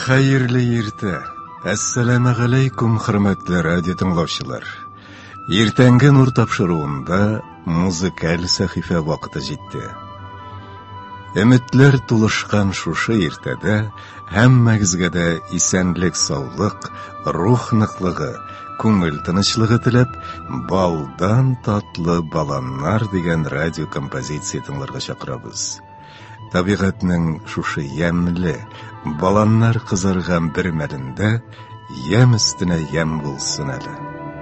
Xayrli erta. Assalamu alaykum, hurmatli radio tinglovchilar. Ertangi nur topshiruğunda muzikal sahifa vaqti yetdi. Ümitler tulishgan shusha ertada hammangizga esanlik, sog'lik, ruh niqlig'i, ko'ngil tinchlig'i tilab, baldan tatlı balanlar degan radio kompozitsiya tinglarga chaqiramiz. Tabiatning shusha yamli, balanlar qizargan bir malinda yam ustuna yam bo'lsin ali.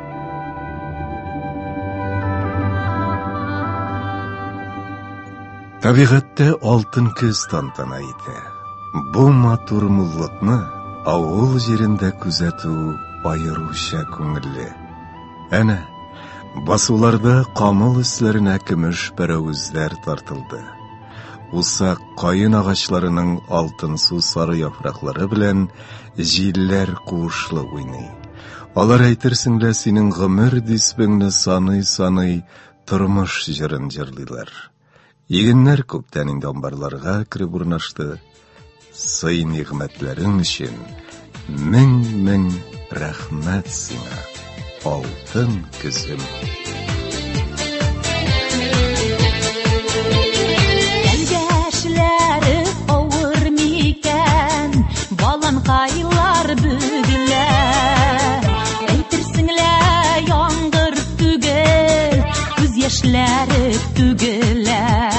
Tabiatda oltin ko'z tantana edi. Bu matur mulliqni avul yerinde kuzatuv ayiruvcha ko'ngilli. Ana, basularda qamul islarına kumush paravuzlar tortildi. Usaq qayın ağaçlarının altın su sarı yapraqları bilen jiller quşlu oynay. Alar aytırsinlar senin g'imir disbingni sanay turmush jirin jirlilar. Yeginler көптән инде амбарларга кирib урнашты. Сый нигъмәтләрең өчен мең рәхмәт сиңа, алтын көзем. Яшьләре авыр микән, балан кайлар бүгеләр. Әйтерсеңләр яңгыр түгел, күз яшьләре түгеләр.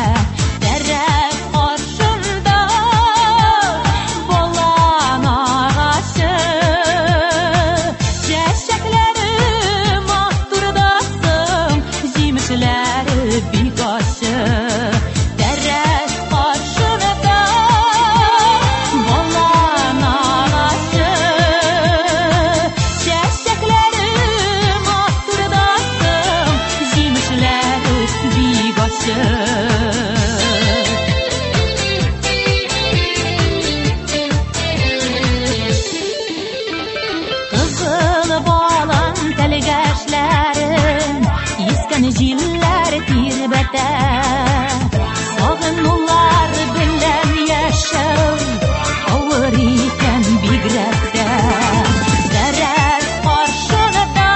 Сагынулар белән яшәү авыр икән бигрәк тә. Дәрәс каршында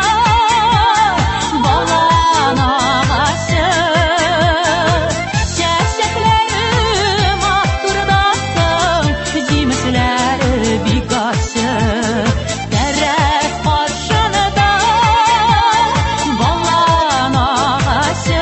балан агачы, чәчәкләре матурдасын, җимешләре бик ачы. Дәрәс каршында балан агачы,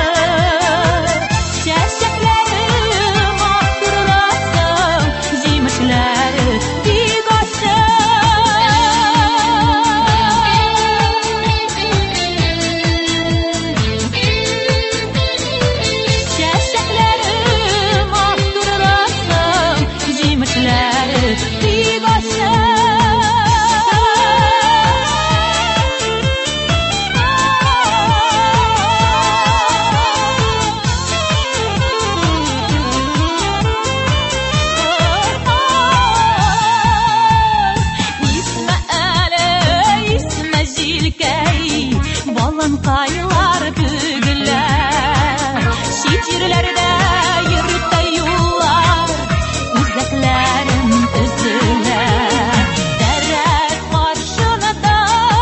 kaylar bügüler, şiirlerde yürütte yollar, uzakların üzüler. Deret karşında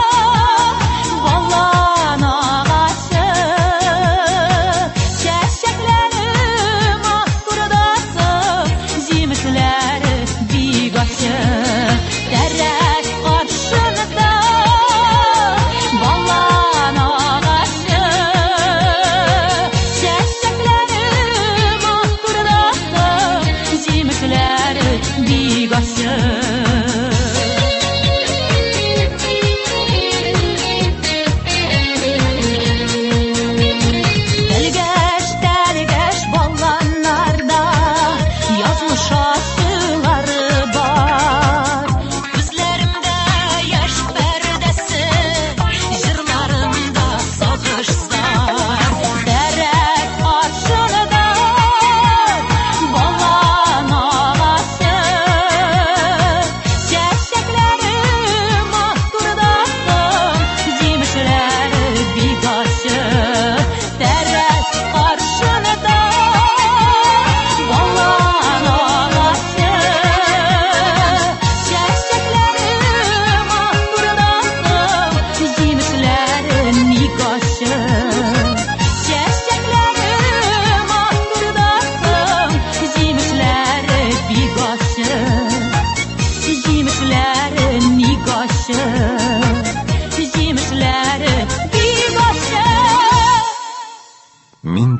balan ağaçı, çeşekleri mahturdasın, jimişleri big açı. Deret karşında balan ağaçı,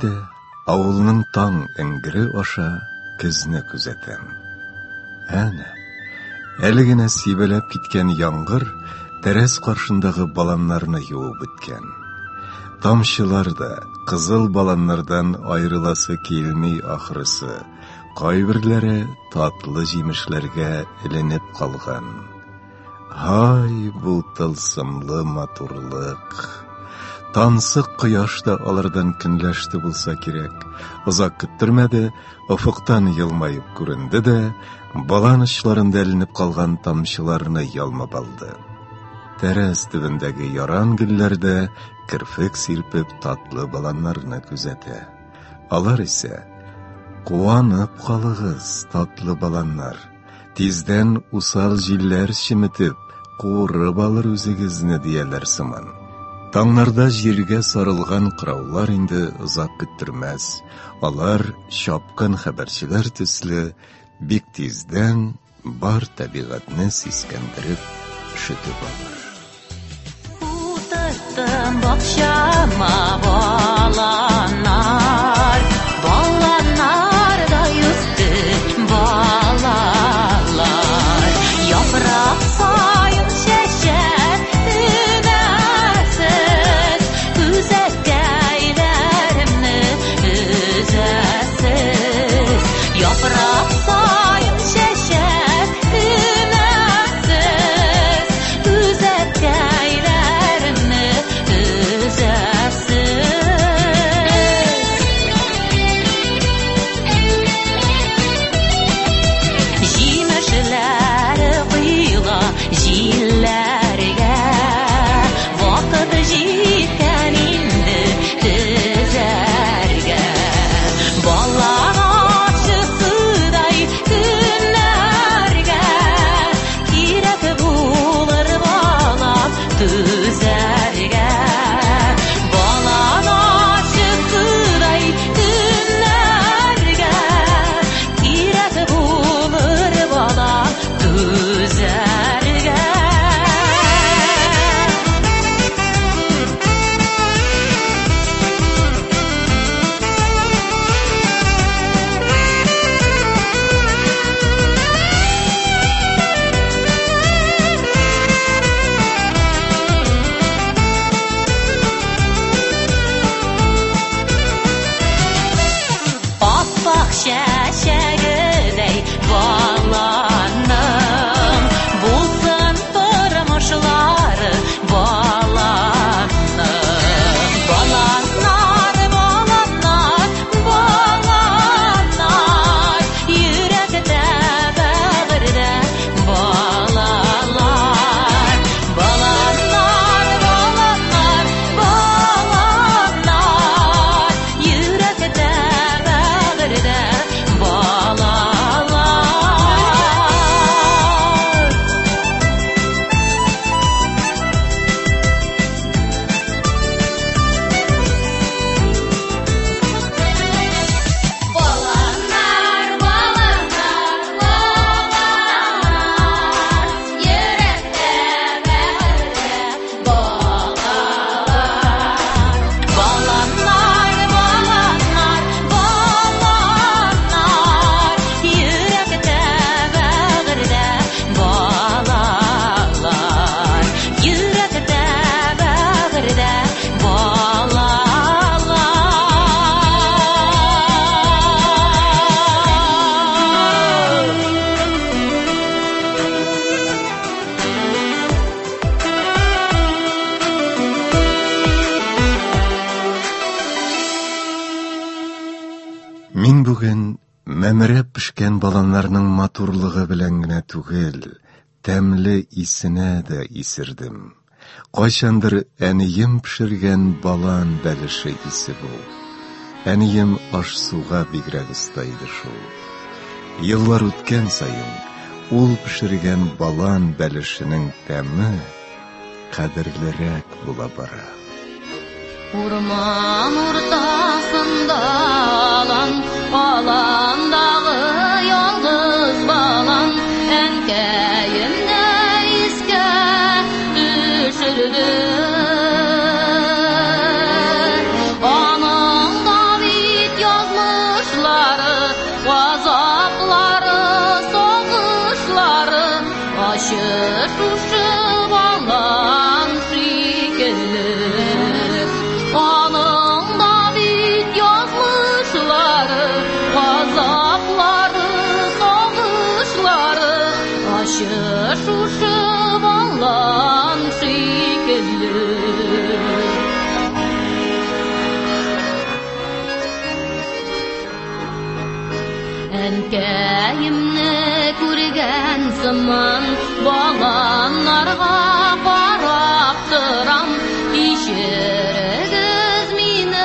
Инде авылның таң эңгере аша көзне күзәтәм. Әнә, әле генә сибелеп киткән яңгыр тәрәз каршындагы баланнарны юып беткән. Тамчылар да кызыл баланнардан айрыласы килми ахрысы, кайберләре татлы җимешләргә эленеп калган. Ай, бу тылсымлы матурлык! Тансык кояш да алардан көнләште булса кирәк. Озак көттермәде, офыктан елмаеп күренде дә, балан очларында эленеп калган тамчыларны ялмап алды. Тәрәз төбендәге яран гөлләрдә кирфек сирпеп татлы баланнарны күзәтә. Алар исә: "Куанып калыгыз, татлы баланнар. Тиздән усал җилләр чиметеп, куырып алыр үзегезне" дияләр сыман. Таңнарда җиргә сарылган кыраулар инде озак көттермәс. Алар чапкын хәбәрчеләр төсле бик тиздән бар табигатьне сискәндереп шөтеп алыр. Утырттым бакчама баланар, баланар да үсте балалар. Яфрак сайын чәчәк түнәсез, үзәккәйләремне үзәсез. Яфрак сайын чәчәк түнәсез, үзәккәйләремне үзәсез. Җимешләр кыйла җилләргә, вакыт җиткән инде төзәргә. Балан ачысыдай көннәргә кирәк булыр балам түзәргә. Балан ачысыдай көннәргә кирәк булыр балам түзәргә. Аппак чәчәгедәй баланым, булсын тормышлары баланым. Баланнар, баланнар, баланнар, йөрәктә бәгырдә балалар. Баланнар, баланнар, баланнар, йөрәктә бәгырдә балалар. Баланнар, баланнар, баланнар, йөрәктә бәгырдә балалар. Баланнар, баланнар, баланнар, йөрәктә бәгырдә балалар. Йөрәктә бәгырдә балалар. Мин бүген мәмерәп пешкән баланнарның матурлыгы белән генә түгел, тәмле исенә дә исердем. Кайчандыр әнием пешергән балан бәлеше исе бу. Әнием аш-суга бигрәк оста иде шул. Еллар үткән саен ул пешергән балан бәлешенең тәме кадерлерәк була бара. Урман уртасында алан, аландагы ялгыз балан, әнкәемне искә төшерде. Аның да Әнкәйемне күргән сыман баланнарга карап торам. Кичерегез мине,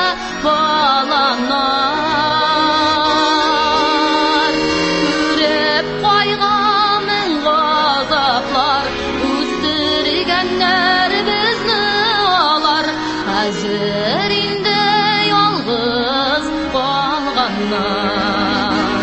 баланнар. Күреп кайгамын газаплар, үстергәннәр безне алар. Хәзер инде ялгыз калганнар.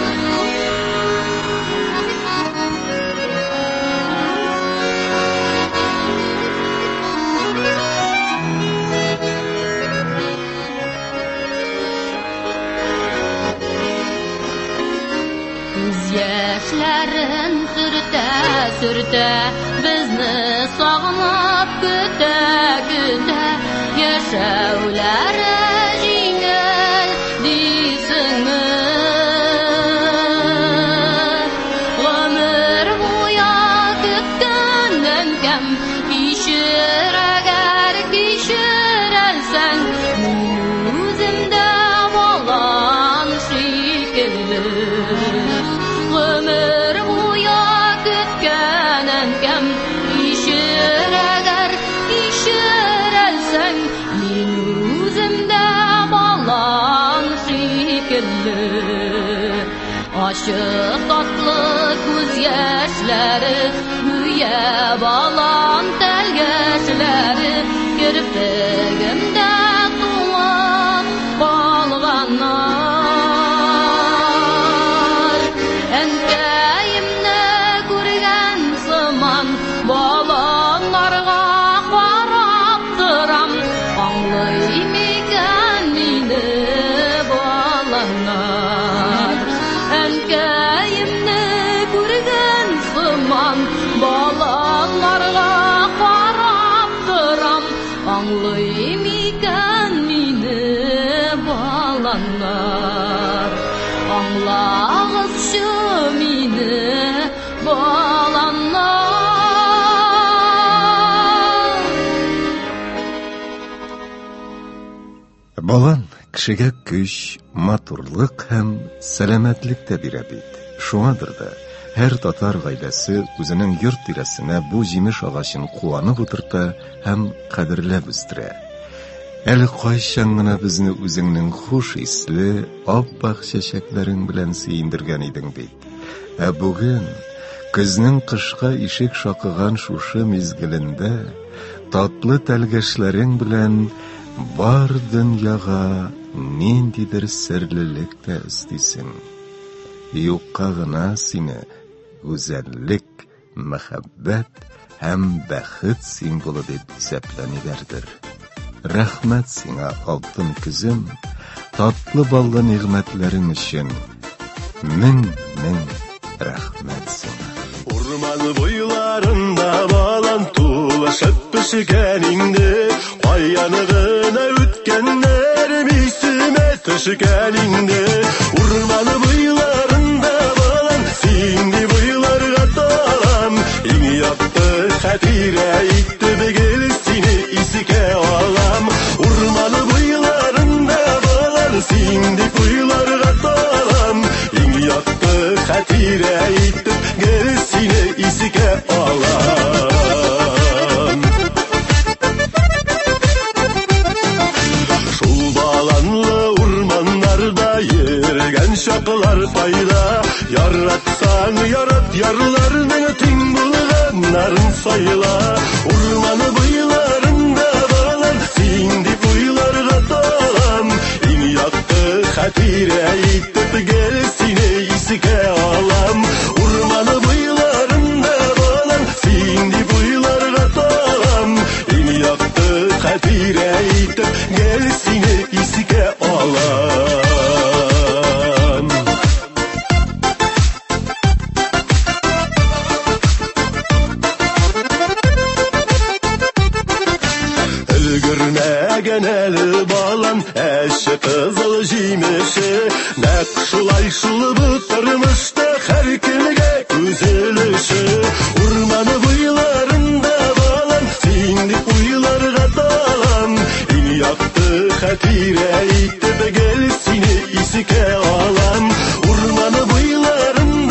Яшьләрен сөртә, безне сагынып көтә. Яшәүләре җиңел дисеңме? Гомер буя көткәннән кем кичер әгәр кичерәлсәң, үзем дә балан шикелле. Ömür boyu kütken enkəm işir əgər işirəlsən, min üzümdə balan şikilli. Aşıq tatlı göz yaşları, müyə balan təlgəşləri, kirpigimdə tuğub qalğanlar. Әнкәйемне күргән сыман баланнарга карап торам. Аңлый микән мине баланнар? Әнкәйемне күргән сыман баланнарга карап торам. Аңлый микән мине баланнар? Аңлагызчы мине баланнар. Балан кешегә көч, матурлык һәм сәламәтлек тә бирә бит. Шуңадыр да һәр татар гаиләсе үзенең йорт тирәсенә бу җимеш агачын куанып утырта һәм кадерләп үстерә. Әле кайчан гына безне үзеңнең хуш исле, ап-ак чәчәкләрең белән сөендергән идең бит. Ә бүген көзнең кышка ишек шакыган шушы мизгелендә татлы тәлгәшләрең белән бар дөньяга ниндидер серлелек тә өстисең. Юкка гына сине гүзәллек, мәхәббәт һәм бәхет символы дип исәпләниләрдер. Рәхмәт сиңа, алтын күзем, татлы баллы нигъмәтләрең өчен. Мең рәхмәт сиңа. Урман буйларында балан тулышып пешкән инде, каяны гына үткәннәр исемә төшкән инде. Урман буйларында балан синди буйларга талам, иң якты хәтирә итеп гел сине искә алам. Урман буйларында балан синди буйларга талам, иң якты хәтирә итеп гел сине искә алам. Шул баланлы урманнарда йөргән чаклар пайда, яратсаң ярат ярларның тиң булганнарын сайла. Урман буйларында балан синди буйларга талам, иң якты хәтирә итеп гел сине искә алам. Урман буйларында балан синди буйларга талам, иң якты хәтирә итеп гел сине искә алам. Өлгермәгән әле балан әше кызыл җимеше, нәкъ шулай шул бу тормышта һәр кемгә үзелеше. Урман буйларында балан синди уйларга талам, иң якты хәтирә итеп гел сине искә алам. Урман буйларында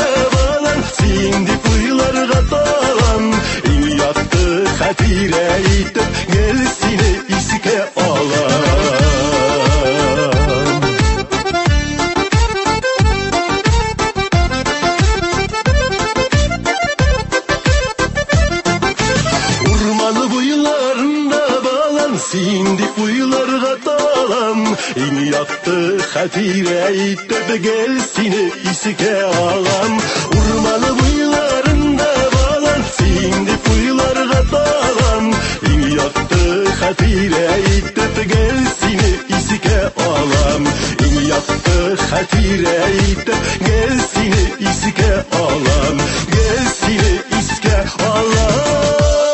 gel seni isike alam. Urmanı buylarında balan sindi uylarga talan. İn yattı hatire itip gel seni isike alam. Urmanı buylarında balan sindi uylarga talan. İn yattı hatire itip gel seni isike alam. İn yattı hatire itip gel seni isike alam. Gel seni isike alam.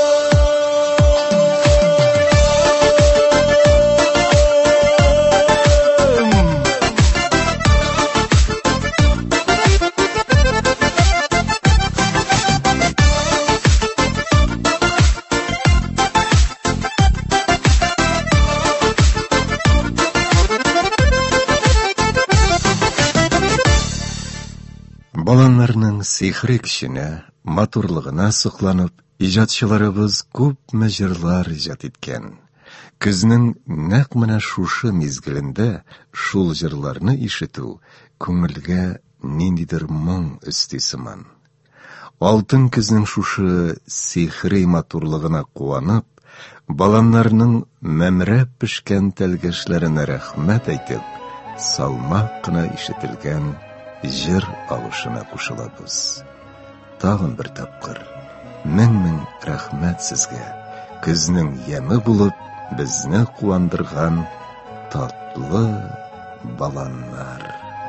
Баланларның сихри кішіне, матурлығына сұқланып, ижатшыларыбыз көп мәжірлар ижат еткен. Күзнің нәқ мына шушы мезгілінде шул жырларны ишету көңілге нендидір мұң үстесіман. Алтын күзнің шушы сихри матурлығына қуанып, баланларның мәмірәп пішкен тәлгешлеріне рәхмәт әйтіп, салмақ қына ишетілген жыр алышына кушылабыз. Тағын бір тапқыр, мең рәхмәт сізге, күзнің емі болып, бізні қуандырған татлы баланлар.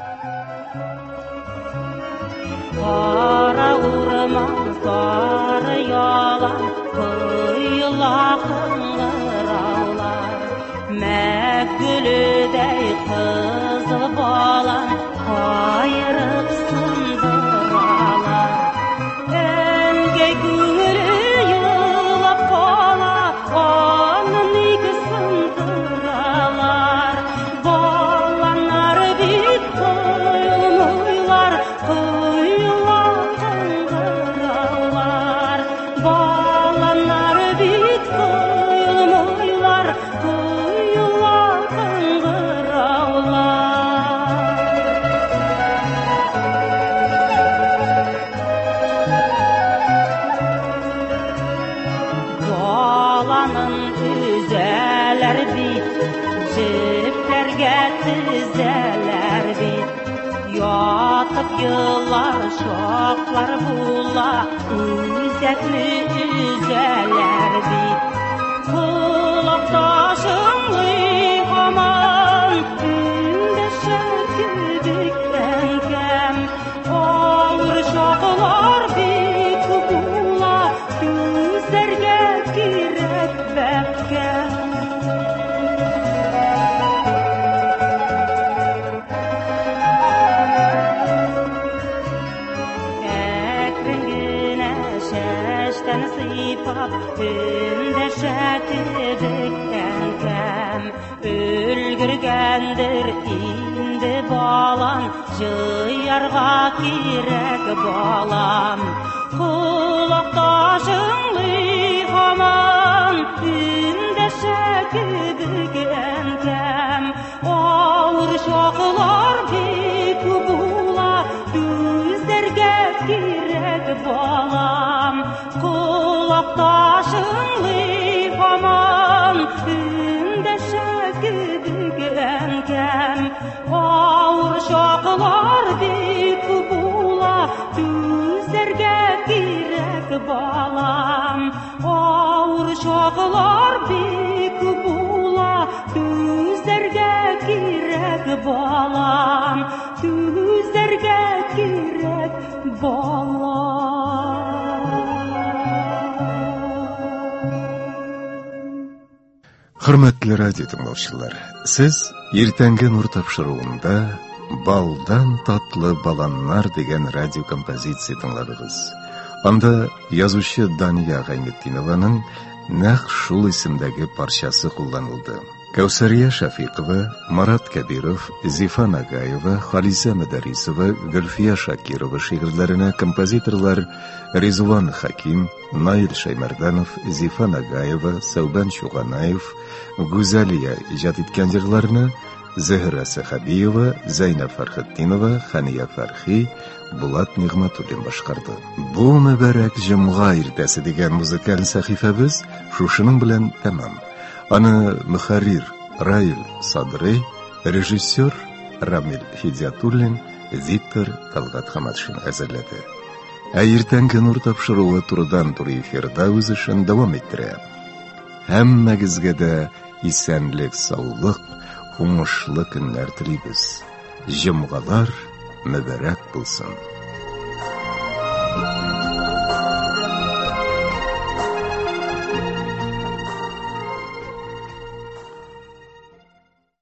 Қара урман, сары ялан, құйылақын ғыраулар, мәгүлідей қызыл балан, қайырып сындыралар. Әнге көңілі йылап қала, оның игі сындыралар. Баланар бит құйылмайлар, құйылақын ғыраулар. Баланар бит құйылмайлар, құйылақын ғыраулар. Баланын үзәләр бит, жіптерге тізәләр бит. Ятып йылар, шоқлар була, үзәкні үзәләр бит. Құлақташыңлы хаман, үндәшә кебек әңкәм. Ауыр шоқлар бит була, күзләргә кирәк бәккәм. Әкрен генә шәштән сыйпап, өндәшә кебек әңкәм. Өлгергәндер инде балан, жыярга кирәк балам. Құлақташыңлы хаман, үндәшә кебек әңкәм. Ауыр шоқлар бик була, күзләргә кирәк балам. Құлақташыңлы хаман, үндәшә кебек әңкәм. Ауыр шоқлар бик була, күзләргә кирәк балам. Ауыр шоқлар бик була, күзләргә кирәк балам. Күзләргә кирәк балам. Хөрмәтле радио тыңлаучылар, сіз ертәнге нур тапшыруында «Балдан татлы баланнар» деген радио композиция тыңладыгыз. Анда язучы Дания Гайнетдинованың нәқ шул исемдәге парчасы кулланылды. Кәүсәрия Шафиқова, Марат Кәбиров, Зифа Нагаева, Халиса Мәдәрисова, Гөлфия Шакирова шигырьләренә композиторлар Ризван Хаким, Наил Шаймарданов, Зифа Нагаева, Сәүбән Шуганаев, Гүзәлия иҗат иткән җырларны Зәһра Сахабиева, Зәйнәп Фәрхетдинова, Хания Фәрхи, Булат Нигъмәтуллин башкарды. Бу мөбарәк җомга иртәсе дигән музыкаль сәхифәбез шушының белән тәмам. Аны мөхәррир Раил Садрый, режиссер Рамил Хидиятуллин, диктор Талгат Хаматшин әзерләде. Иртәнге нур тапшыруы турыдан-туры эфирда үз эшен дәвам иттерә. Һәммәгезгә дә исәнлек, саулык, уңышлы көннәр телибез. Җомгалар мөбарәк булсын.